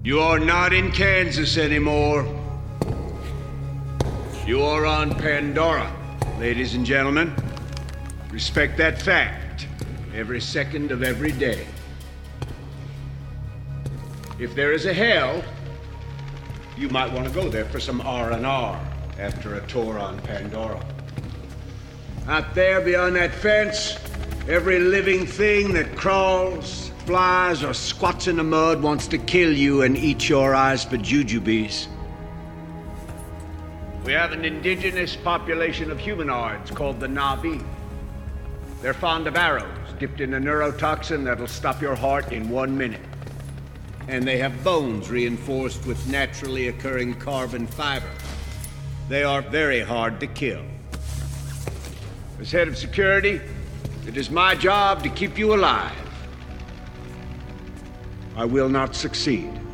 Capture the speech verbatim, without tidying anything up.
You are not in Kansas anymore. You are on Pandora, ladies and gentlemen. Respect that fact every second of every day. If there is a hell, you might want to go there for some R and R after a tour on Pandora. Out there beyond that fence, every living thing that crawls, flies, or squats in the mud wants to kill you and eat your eyes for jujubes. We have an indigenous population of humanoids called the Na'vi. They're fond of arrows dipped in a neurotoxin that'll stop your heart in one minute. And they have bones reinforced with naturally occurring carbon fiber. They are very hard to kill. As head of security, it is my job to keep you alive. I will not succeed.